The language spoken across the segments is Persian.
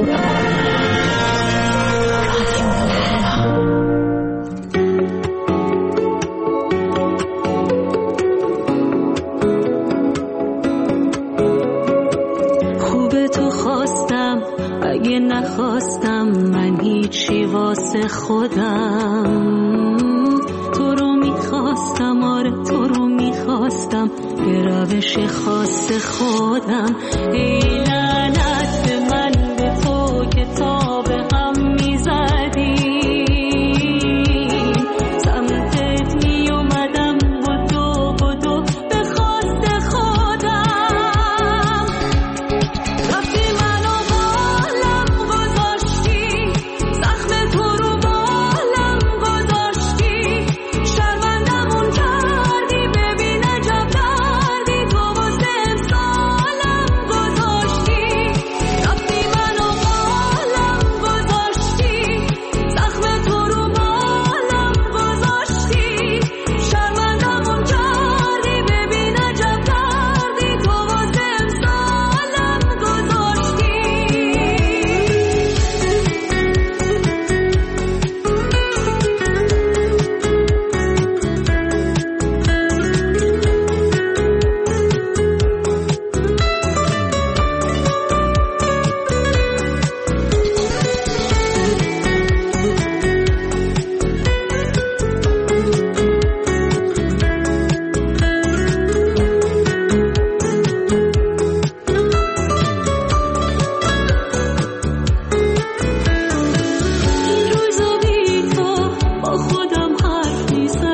نخواستم من هیچی واسه خودم، تو رو میخواستم، آره تو رو میخواستم به روش خاص خودم. ای لعنت به من، به تو که تا به هم میزدیم، سمتت میومدم بدو بدو به خواست خودم. رفتی منو بالم گذاشتی، زخم تو رو بالم گذاشتی، شرمندمون کردی، ببین عجب دردی تو واسه امسالم گذاشتی. رفتی منو بالم گذاشتی، زخم تو رو بالم گذاشتی، شرمندمون کردی، ببین عجب دردی تو واسه امسالم گذاشتی. این روزا بی تو با خودم حرف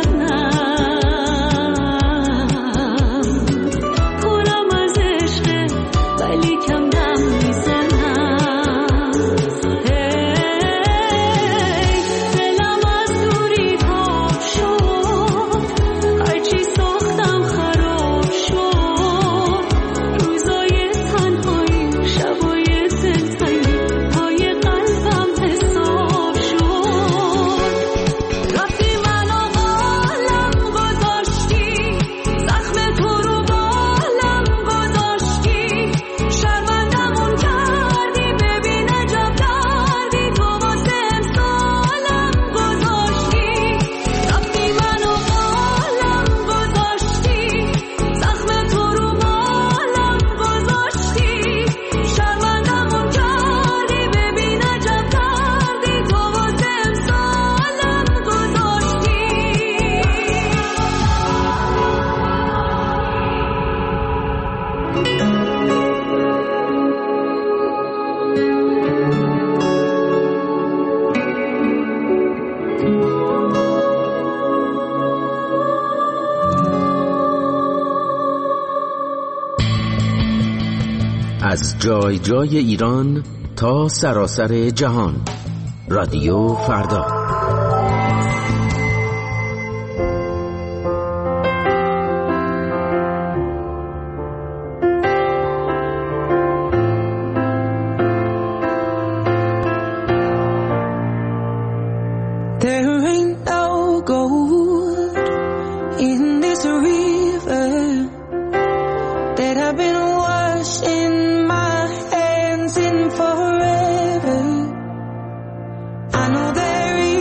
میزنم، پرم از عشقه ولی کم دم میزنم. دلم از دوری تاب شد، هرچی ساختم خراب شد. روزای تنهایی، شبای دلتنگی، پای قلبم حساب شد. رفتی منو بالم گذاشتی، زخم تو رو بالم گذاشتی، شرمندمون کردی، ببین عجب دردی تو واسه امسالم گذاشتی. رفتی منو بالم گذاشتی، زخم تو رو بالم گذاشتی، شرمندمون کردی، ببین عجب دردی تو واسه امسالم گذاشتی. از جای جای ایران تا سراسر جهان، رادیو فردا. There ain't no gold in this river that I've been washing my hands in forever. I know there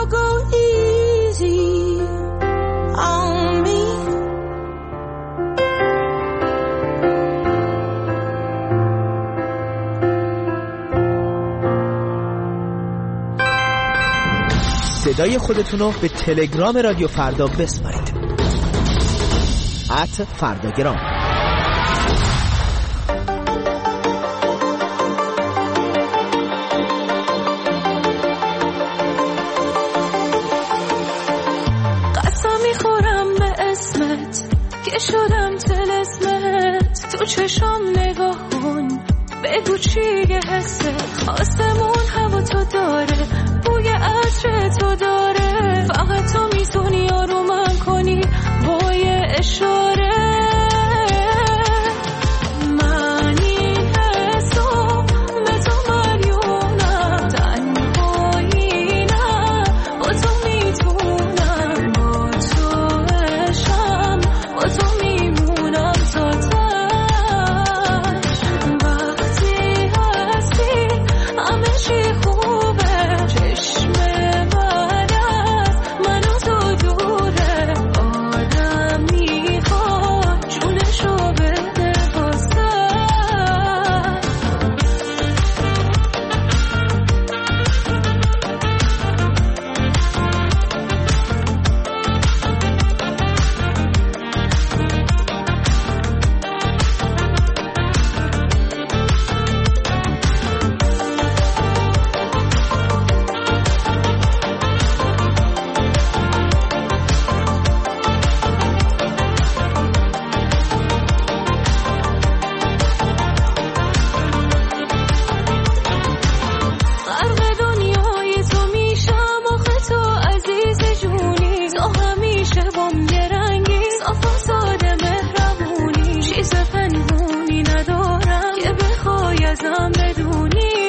go easy on me. صدای خودتونو به تلگرام رادیو فردا بسپارید. @فرداگرام. قسم میخورم به اسمت که شدم طلسمت، تو چشام نگاه کن بگو چیه حست، آسمون هوا تو داره، بوی عطر تو داره، فقط تو میتونی آرومم کنی با یه اشاره. من این حسو به تو مریونم، تنهایی نه با تو میتونم، با تو عشقم با تو میمونم تا تش. وقتی هستی همه چی خوبه، چشم بعد از من و تو دوره، آدم میخواد جونشو بده واسه. غرق دنیای تو میشم آخه تو عزیز جونی، تو همیشه بام یه رنگی، صاف و ساده مهربونی، چیز پنهونی ندارم که بخوای ازم بدونی.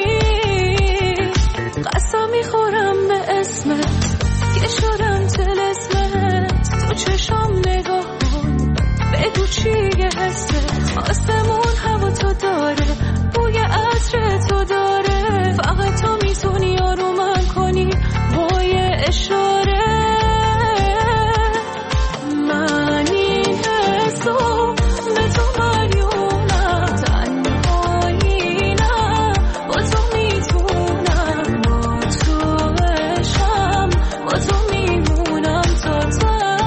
قسم میخورم به اسمت که شدم طلسمت، تو چشام نگاه کن بگو چیه حست، آسمون هوا تو داره، بوی عطر تو داره، فقط تو میتونی آرومم کنی با یه اشاره. من این حسو به تو مریونم، تنهایی نه با تو میتونم، با تو عشقم با تو میمونم تا تش.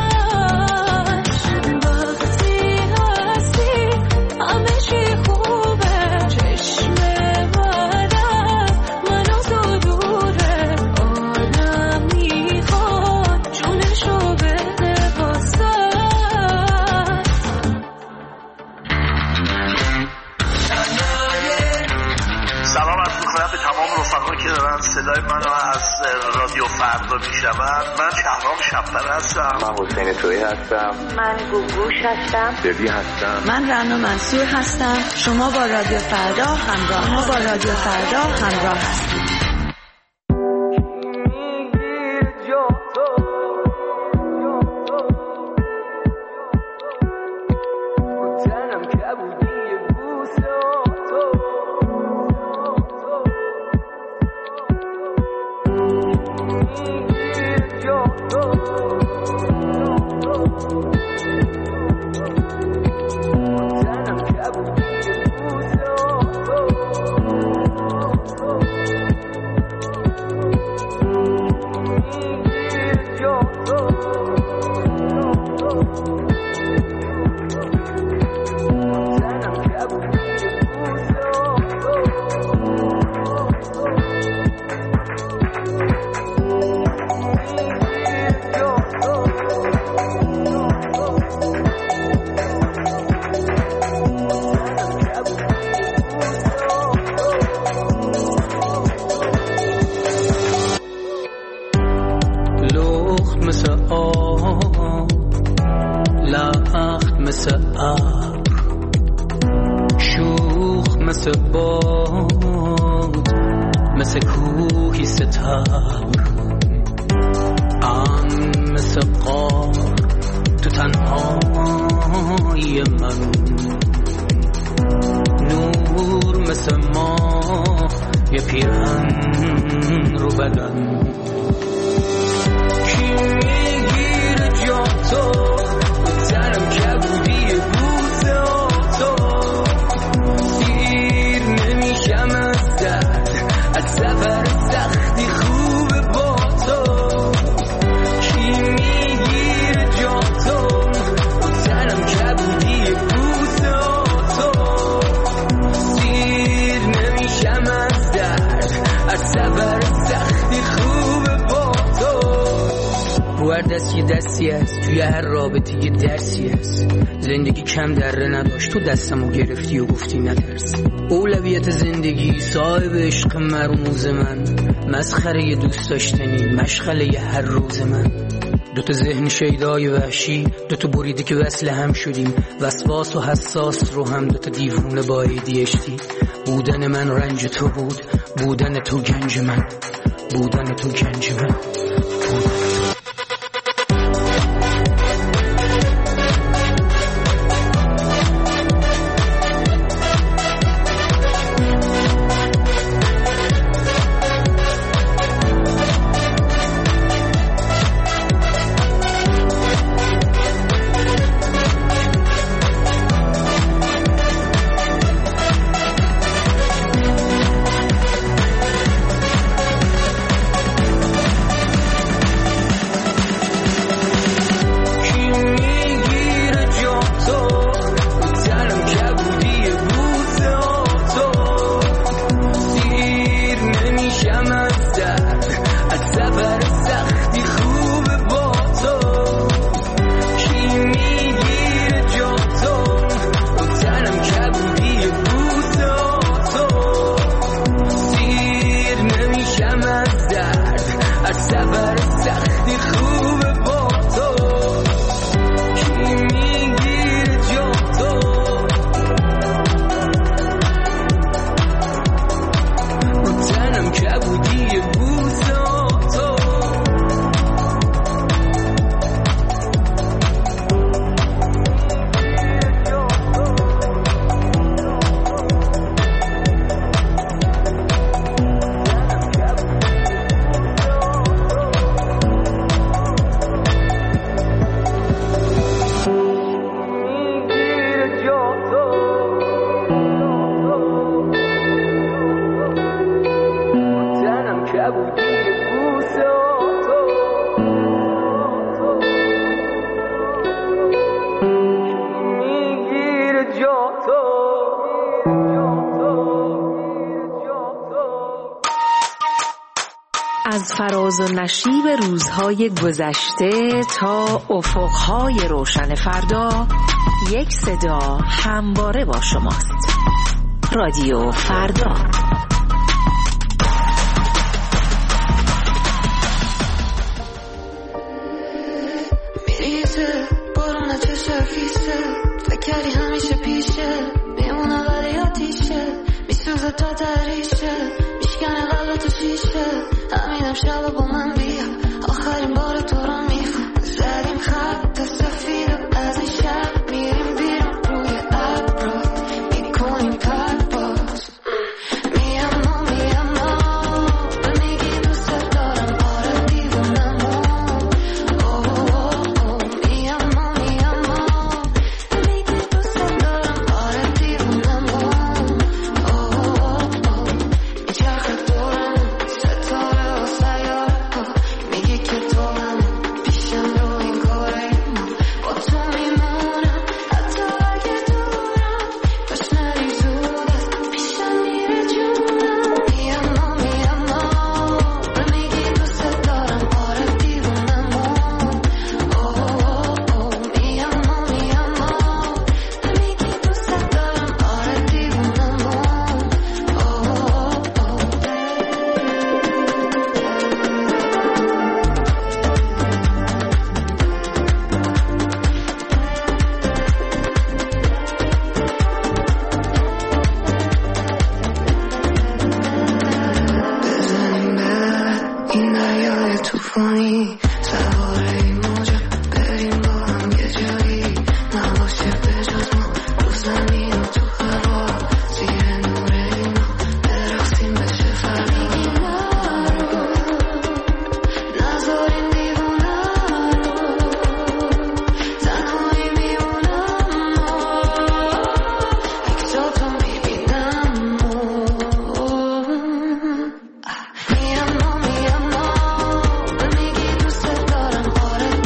وقتی هستی همه چی خوبه، چشم بعد از من و تو دوره، آدم میخواد جونشو بده واسه. سلام عرض می‌کنم به تمام رفقایی که دارن صدای منو از رادیو فردا میشنون. من شهرام شب‌پر هستم. من حسین تویی هستم. من گوگوش هستم. ببی هستم. من رنا منصور هستم. شما با رادیو فردا همراه هستید. تو هر دستی دستی هست، توی هر رابطه یه درسی هست. زندگی کم دره نداشت، تو دستمو گرفتی و گفتی نترس. اولویت زندگی صاحب عشق مرموز من، مسخره دوست داشتنی مشغله هر روز من. دوتا ذهن شیدای وحشی، دوتا بریده که وصل هم شدیم، وسواس و حساس رو هم دوتا دیوونه با ADHD. بودن من رنج تو بود، بودن تو گنج من، بودن تو گنج من. از فراز و نشیب روزهای گذشته تا افقهای روشن فردا، یک صدا همواره با شماست. رادیو فردا. میریزه بارون چشم خیسه، فکر کردی همیشه پیشه، میمونه ولی آتیشه، میسوزه تا دریشه، میشکنه قلبتو شیشه. همینم شب با من بیا، آخرین بار تو رو میخوام. زدیم خط سفید از این شب، میریم بیرون روی ابرات، میکنیم پرواز. میام و میگی دوست دارم، آره دیوونم. میام و میگی دوست دارم، آره دیوونم. میچرخه دورم ستاره و سیاره ها، میگی که تو من پیشم رو این کاره ما. با تو میمونم حتی اگه دورم، کاش نری زودت پیشم میره جونم. میام و میگی دوست دارم، آره دیوونم. میام و میگی دوست دارم، آره دیوونم. بزنیم به این دریای توفانی، سوار این موجا بریم با هم یه جایی، نباشه به جز ما رو زمین و تو هوا، زیر نور اینا برقصیم بشه فردا. میگی نرو نذاریم دیوونه رو، تنهایی میمونم اگه جا تو میبینم. میام و میگی دوست دارم، آره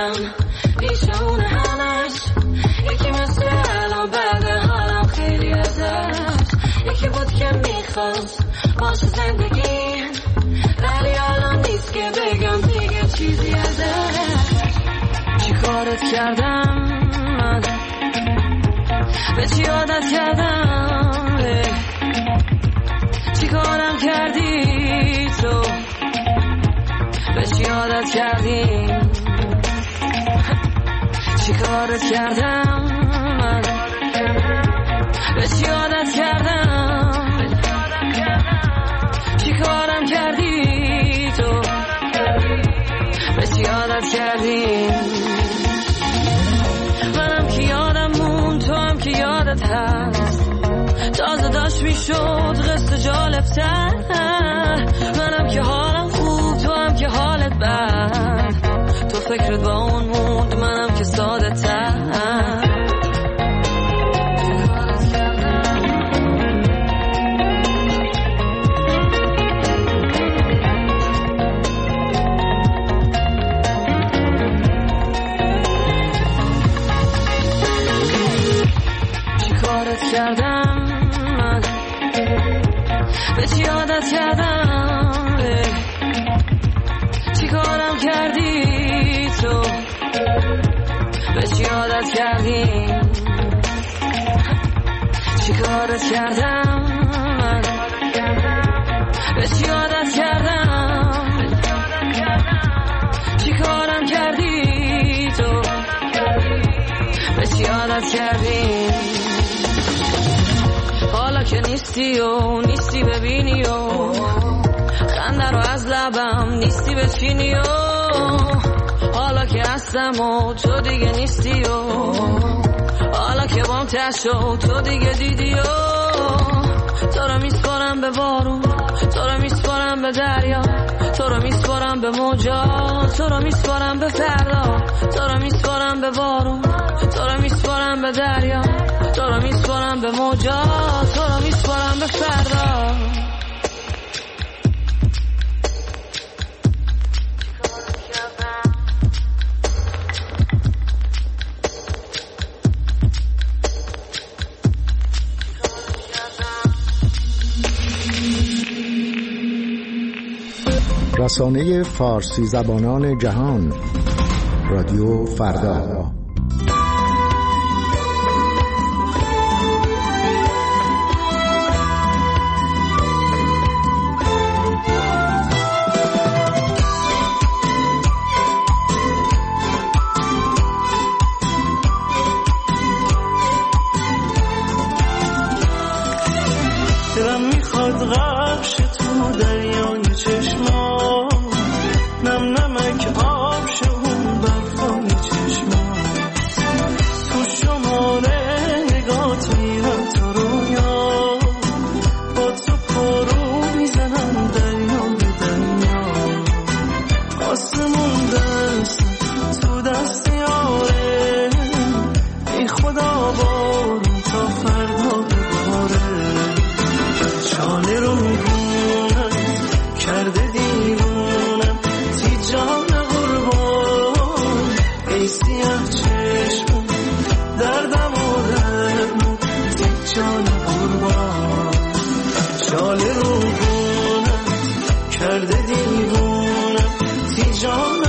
کردم پیش اون همش. یکی مثل الان بعد حالم خیلی ازش. یکی بود که میخواست باشه زندگیم، ولی الان نیست که بگم دیگه چیزی ازش. چی کارت کردم من، به چی عادت کردم، چی کارم کردی تو، به چی عادت کردی، چی کارت کردم من، به چی عادت کردم، چی کارم کردی تو، به چی عادت کردی. منم که یادم مون، تو هم که یادت هست، تازه داشت میشد قصه جالب‌تر. منم که حالم خوب، تو هم که حالت بد، تو فکرت با اون موند، منم که ساده تر. کردم من، به چی عادت کردم، چی کارم کردی تو، به چی عادت کردی، چی کارت کردم من، به چی عادت کردم، چی کارم کردی تو، به چی عادت کردی. حالا که نیستی و نیستی ببینی و خنده رو از لبم نیستی بچینی و حالا که هستم و تو دیگه نیستی و حالا که بام تشت و تو دیگه دیدی و تو رو میسپارم به بارون، تو رو میسپارم به دریا، تو رو میسپارم به موجا، تو رو میسپارم به فردا، تو رو میسپارم به بارون، تو رو میسپارم به دریا، تو رو میسپارم به موجا، تو رو میسپارم به فردا. رسانه فارسی زبانان جهان، رادیو فردا. دلم میخواد غرش تو دریای چشما، نم نمک آب شون برفای چشما، تو شماره نگات میرم تو رویا، با تو پرو میزنم دریا به دریا، آسمون دست تو دست یاره، ای خدا بارون تا فردا بباره، شانه رو میگونم کرده دیوونم، تی جان قربان ای سیاه چشم دردم و درمون، تی جان قربان شانه رو میگونم کرده دیوونم، تی جان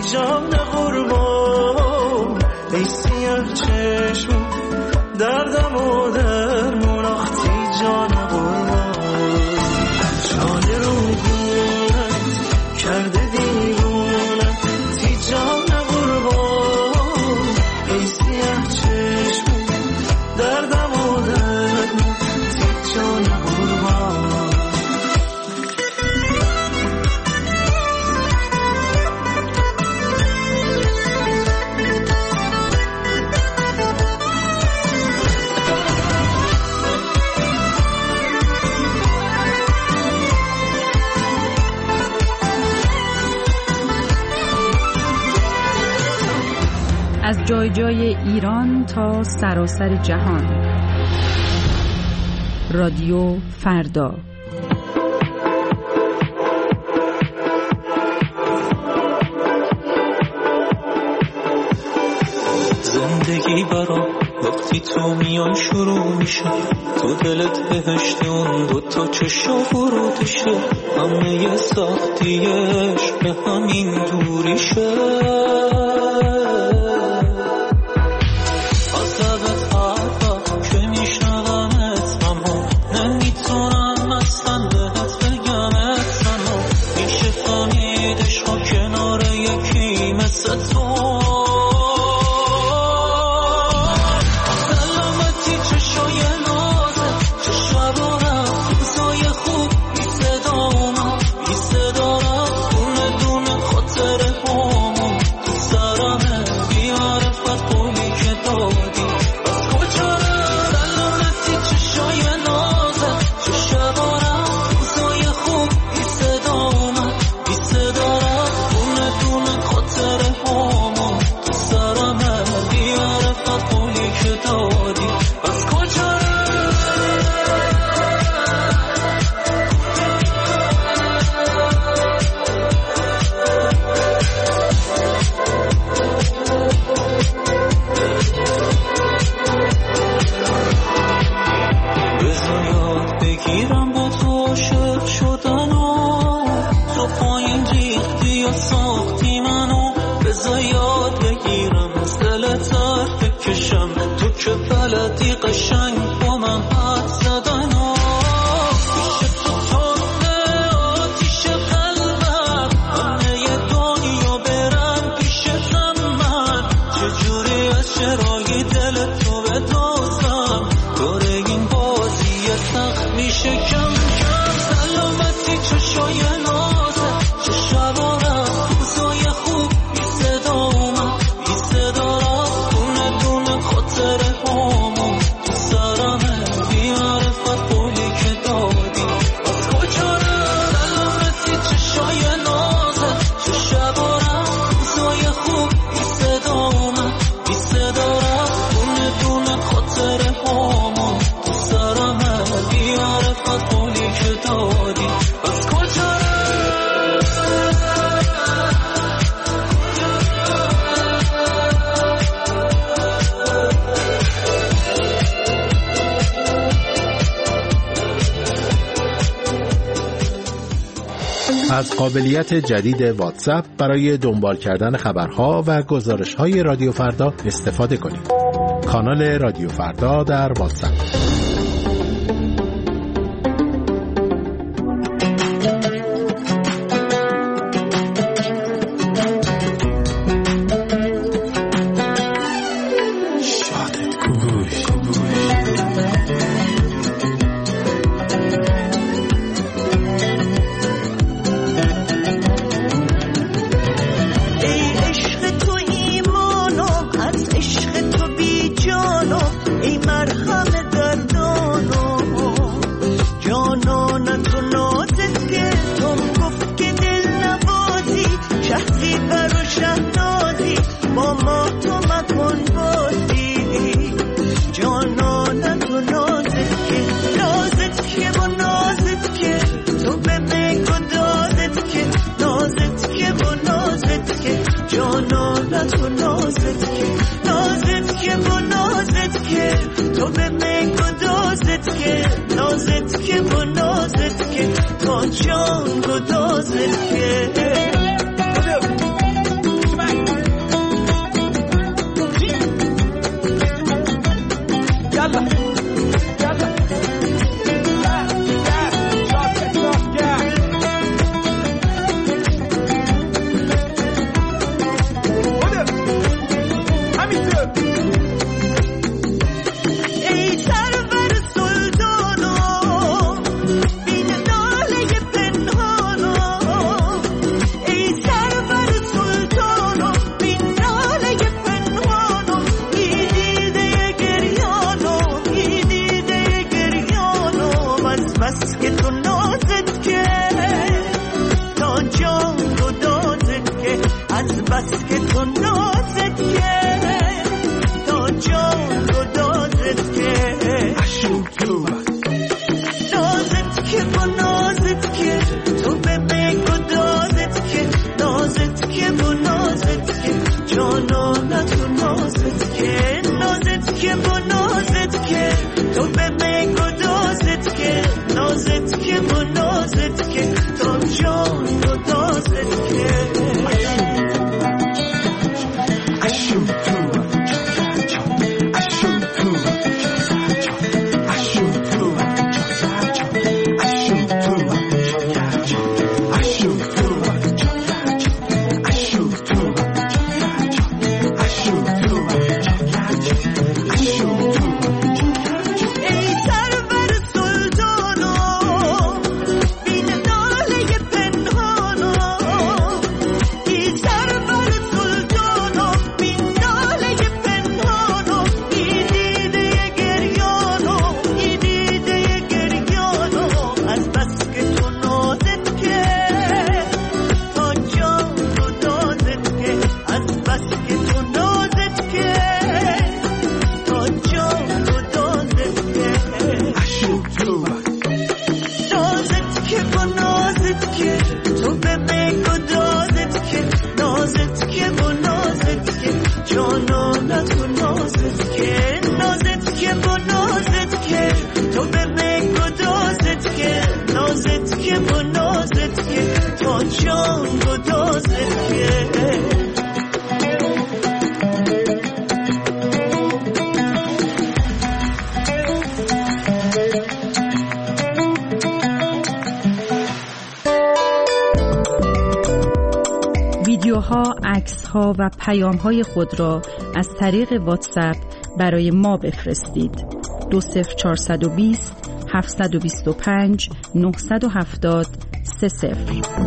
جان قربان ای سیاه چشم دردم و درمون آختی جان قربان جان رو گونت کرده دیوونت تی جان قربان ای سیاه چشم دردم و درمون تی جان قربان از جای جای ایران تا سراسر جهان. رادیو فردا. زندگی برام وقتی تو میای شروع میشه، تو دلت بهشت اون دوتا چشا فرودشه، همه سختیش به همین دوریشه. از قابلیت جدید واتساپ برای دنبال کردن خبرها و گزارش‌های رادیو فردا استفاده کنید. کانال رادیو فردا در واتساپ. ای مرهم در جانانه تو نازت که با نازت که تو به من گدازت که نازت که با نازت که تو جان گدازت که ویدیوها، عکس‌ها و پیام‌های خود را از طریق واتساپ برای ما بفرستید. 20420 725 970 30.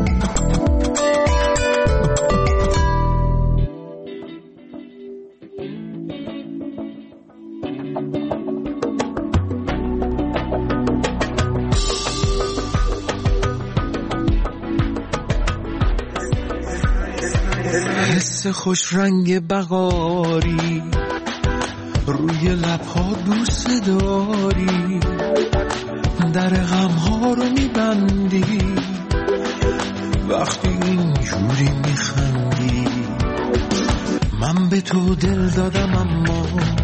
حس خوش رنگ بهاری روی لبها دوست داری، در غمها رو میبندی وقتی اینجوری میخندی. من به تو دل دادم اما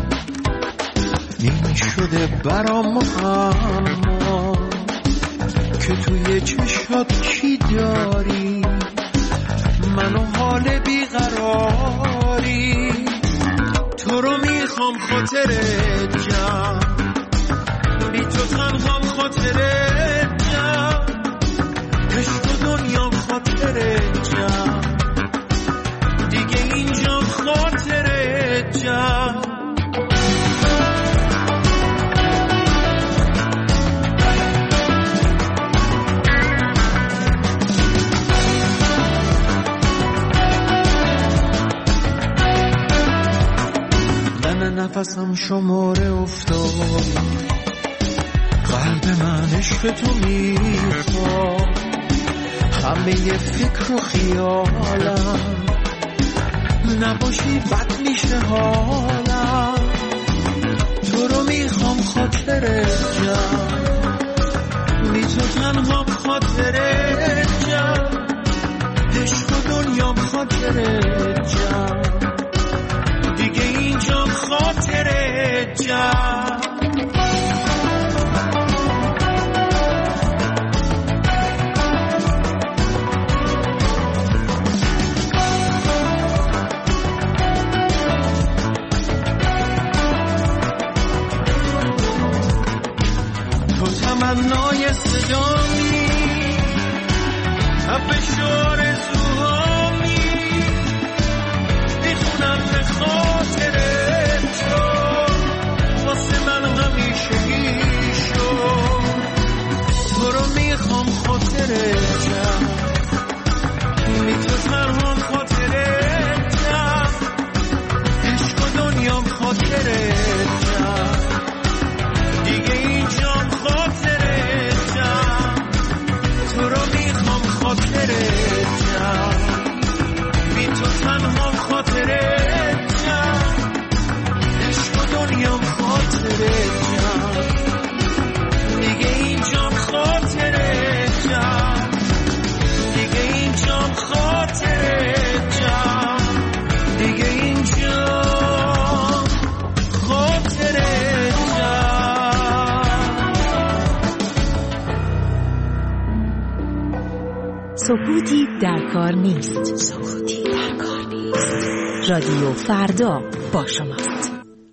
این شده برام اما که توی چشات کی داری، منو حال بیقراری. تو رو میخوام خاطرت جمع، بی تو تنهام خاطرت جمع، عشق و دنیا خاطرت جمع، دیگه اینجا خاطرت جمع. نفسم شماره افتاد، قلب من عشق تو میخواد، همه فکر و خیالم نباشی بد میشه حالم. تو رو میخوام خاطرت جمع، بی تو تنها خاطرت جمع، عشق و دنیا خاطرت جمع، دیگه اینجا خاطرت جمع. تو تمنای صدامی، حبش آرزوهامی، میخونم به خاطرت تو واسه سکوتی در کار نیست. رادیو فردا با شماست.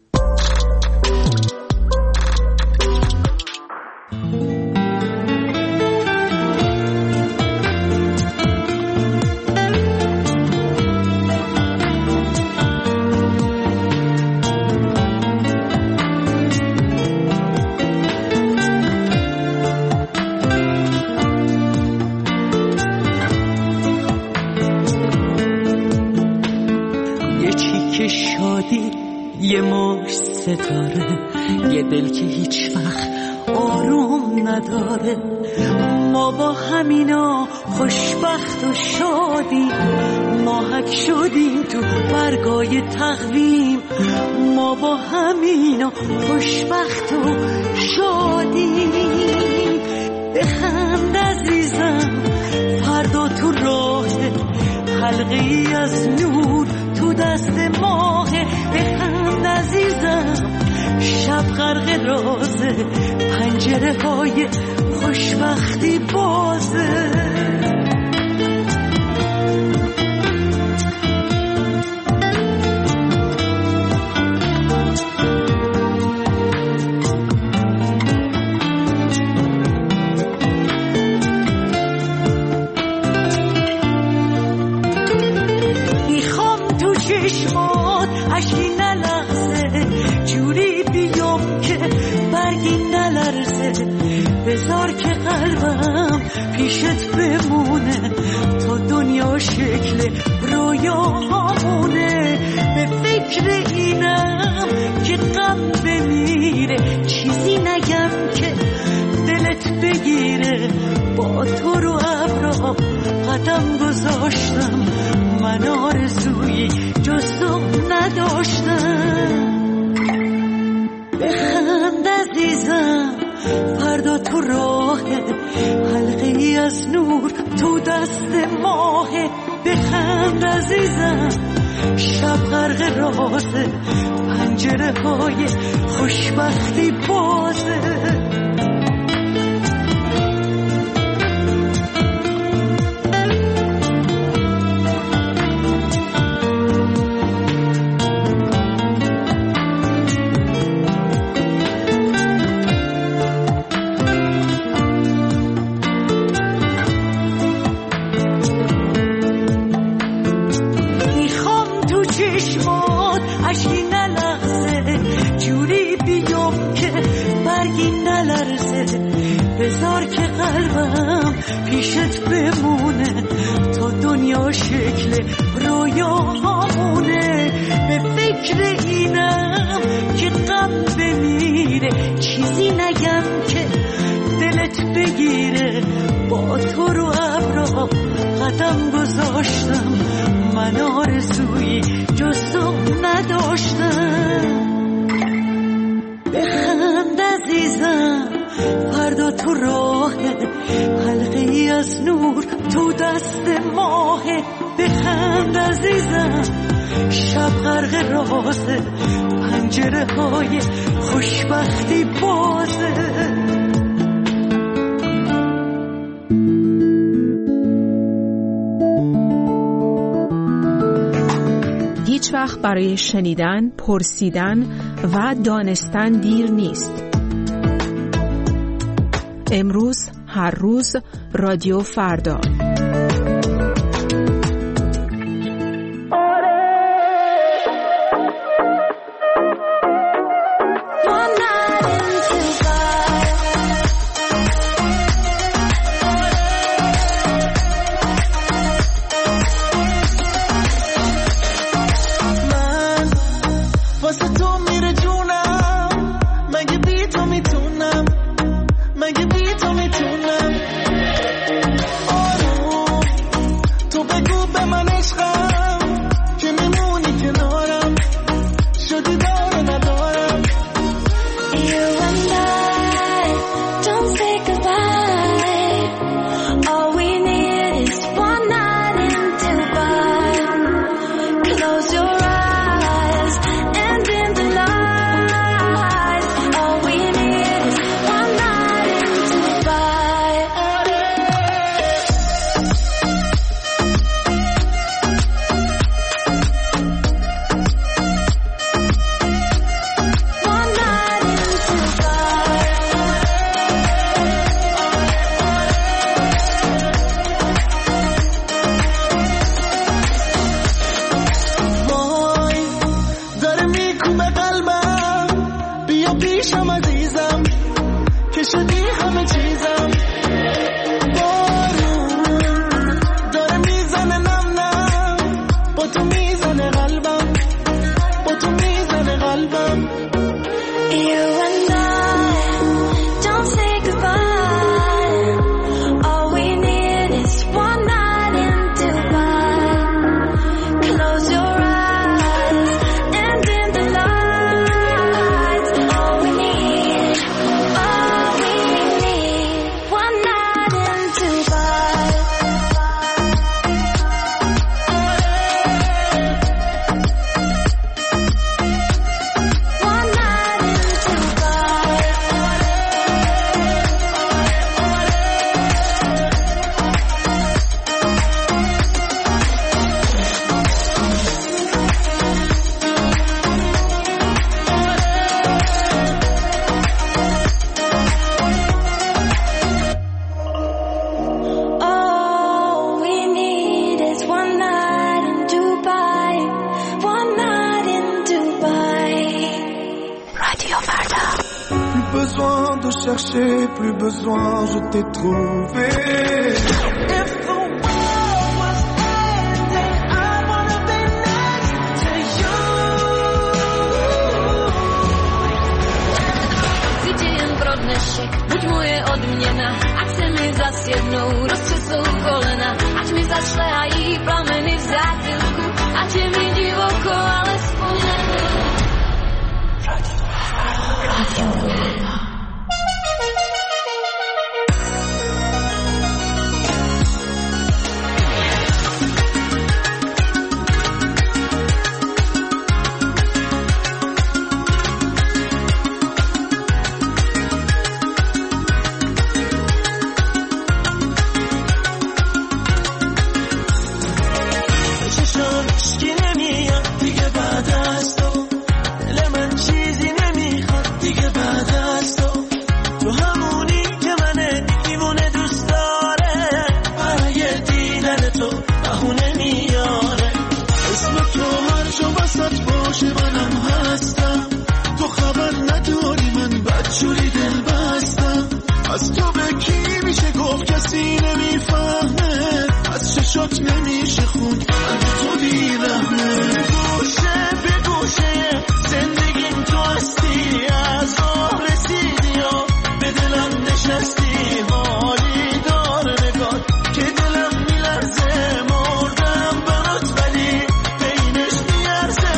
یه مش ستاره، یه دل که هیچ وقت آروم نداره. ما با همینا خوشبخت و شادیم، ماهک شدیم تو برگای تقویم. ما با همینا خوشبخت و شادیم. بخند عزیزم، فردا تو راه، حلقه ای از نور تو دست ماه. بخند عزیزم، شب غرق رازه، پنجره های خوشبختی بازه. چشمات اشکی نلغزه، جوری بیام که برگی نلرزه. بذار که قلبم پیشت بمونه، تا دنیا شکل رویاهامونه. به فکر اینم که غم بمیره، چیزی نگم که دلت بگیره. با تو رو ابرا قدم گذاشتم، من آرزویی جز تو نداشتم. بخند عزیزم، فردا تو راه، حلقه ای از نور تو دست ماه. بخند عزیزم، شب غرق رازه، پنجره های خوشبختی بازه. بذار که قلبم پیشت بمونه، تا دنیا شکل رویاهامونه. به فکر اینم که غم بمیره، چیزی نگم که دلت بگیره. با تو رو ابرا قدم گذاشتم، من آرزویی جز تو نداشتم. بخند عزیزم، فردا تو راه، حلقه ای از نور تو دست ماه. بخند عزیزم، شب غرق رازه، پنجره های خوشبختی بازه. هیچ وقت برای شنیدن، پرسیدن و دانستن دیر نیست. امروز، هر روز، رادیو فردا. مگه بی تو میتونم. آروم با تو میزنه قلبم، با تو میزنه قلبم. You and I don't say goodbye. All we need is one night in Dubai. Close your eyes and dim the lights. All we need one night in Dubai. One night in Dubai. All we need is one night in Dubai. One night in Dubai. Radio Farda. Plus besoin de chercher, plus besoin, je t'ai trouvé. If the world was ending, I wanna be next to you. Widziałem brodny szyk, budź moje odmiana. A chcemy zas jedną, roztrzesą kolena. Ať mi zašlehají plameny v zátilku. Ať je mi divoko, ale spomenu. Radio Farda. چشم اشکی نمیاد دیگه بعد از تو، دل من چیزی نمیخواد دیگه بعد از تو. تو همونی که من دیوونه دوست داره، برای دیدن تو بهونه میاره. اسم تو هر جا وسط باشه منم هستم. تو خبر نداری من بدجوری دل بستم. از تو به کی میشه گفت کسی نمیفهمه، از چشات نمیشه خوند من تو بیرحمه. گوشه به گوشه زندگیم تو هستی، از راه رسیدی و به دلم نشستی. حالی داره نگاه که دلم میلرزه، مردم برات ولی بینش میارزه.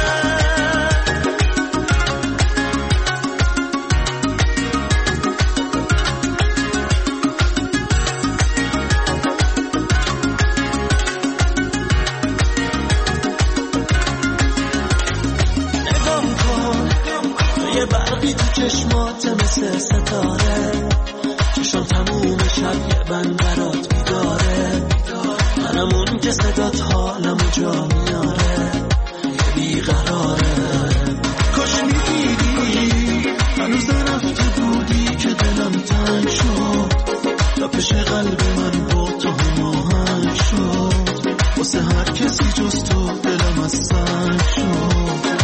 نگام کن تو یه برقی تو چشمات مثل ستاره، چشم تموم شب یه بند برات بیداره. منم اون که صدات حالمو جا میاره، یه بیقراره. کاش میدیدی هنوز نرفته بودی که دلم تنگ شد، تا پیش قلب من با تو هماهنگ شد. واسه هر کسی جز تو دلم از سنگ شد.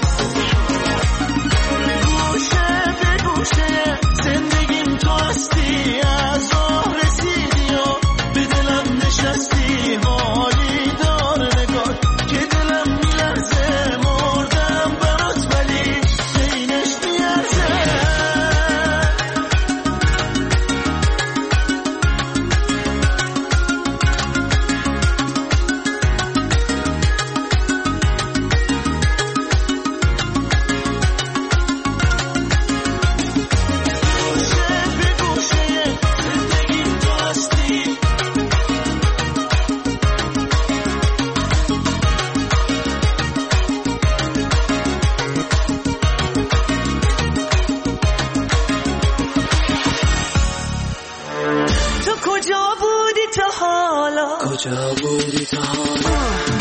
گوشه به گوشه زندگیم تو هستی، از راه رسیدی و به دلم نشستی. حالی داره نگاه که دلم میلرزه، مردم برات ولی بینش میارزه. کجا بودی تا حالا؟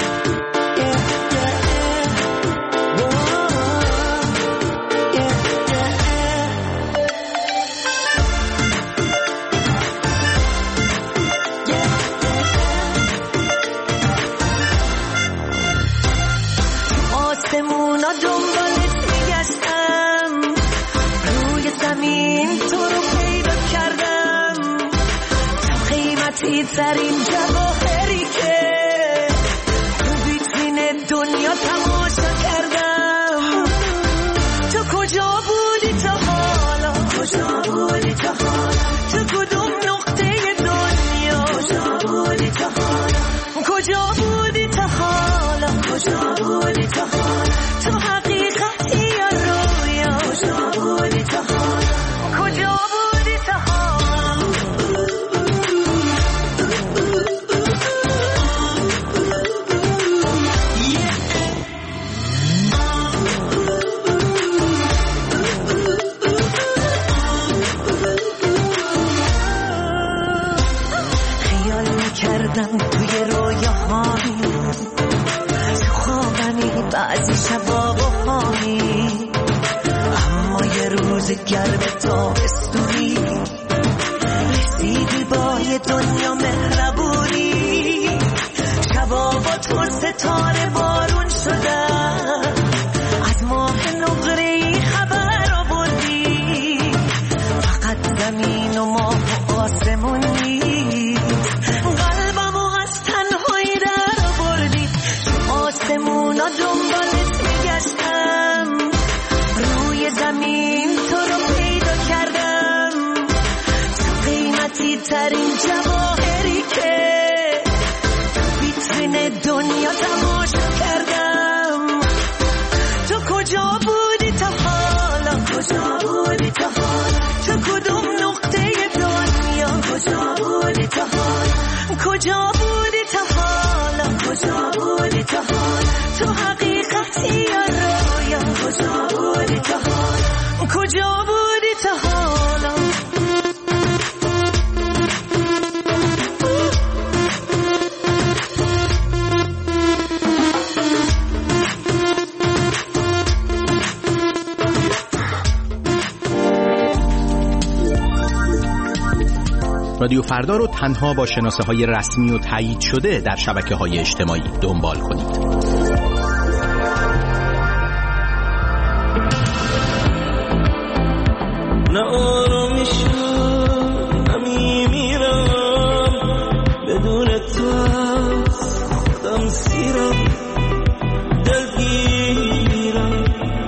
آسمونا دنبالت میگشتم، روی زمین تو رو پیدا کردم، قیمتی ترین جواهری که تو بی دنیا تماشا کردم. تو کجا بودی تا حالا؟ کجا بودی تا حالا؟ تو کدوم نقطه دنیا؟ کجا بودی تا حالا؟ کجا بودی تا حالا؟ کجا بودی تا حالا؟ تو حقیقتی یا رویا؟ کجا بودی تا حالا؟ کجا بودی تا حالا؟ خیال میکردم توی رویاهایی، تو خوابمی بعضی شبا بهایی، اما یه روز گرم تابستونی رسیدی با یه دنیا مهربونی. شبا با تو ستاره بارون شدن، از ماه نقره‌ای خبر آوردی. فقط زمین و ماه و آسمون نیست، قلبمو از تنهایی در آوردی. تو آسمونا دنبالت میگشتم، روی زمین تو رو پیدا کردم. تو قیمتی ترین جواهری که تو ویترین دنیا تماشا کردم. تو کجا بودی تا حالا؟ کجا بودی تا حالا؟ تو کدوم نقطه دنیا؟ کجا بودی تا حالا؟ کجا بودی تا حالا؟ کجا بودی تا حالا؟ تو حقیقتی یا رویا؟ کجا بودی تا حالا؟ کجا بودی تا حالا؟ رادیو فردا رو تنها با شناسه‌های رسمی و تایید شده در شبکه‌های اجتماعی دنبال کنید. نه آرامیشم نمیمیرم بدون تو، خودم سیرم دلگیرم.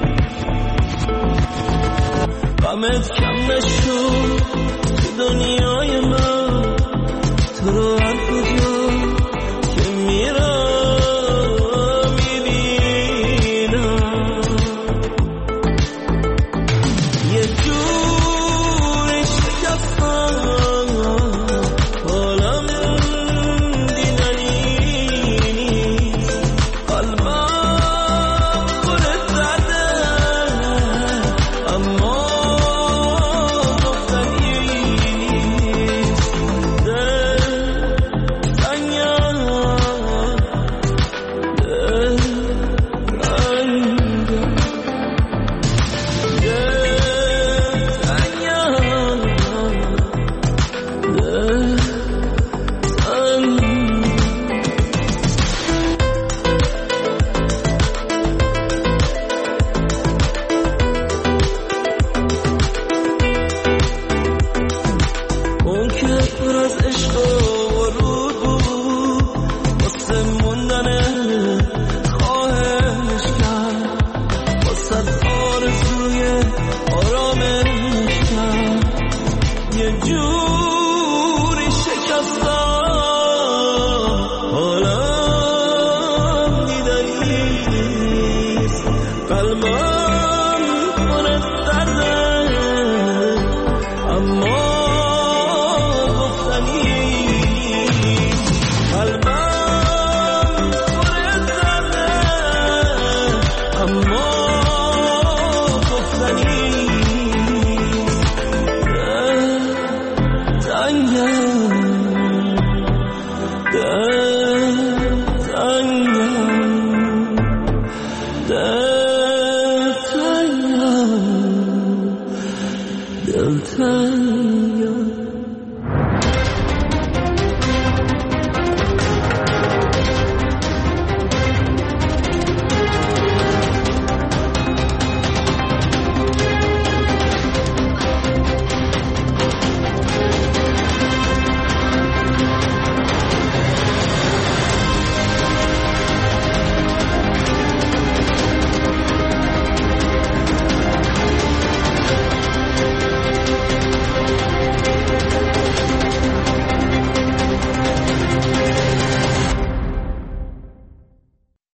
غمت کم نشد تو دنیای من، تو رو هر کجا که میرم میبینم. یه جور شکستم حالم دیدنی نیست، قلبم خودت زده اما more.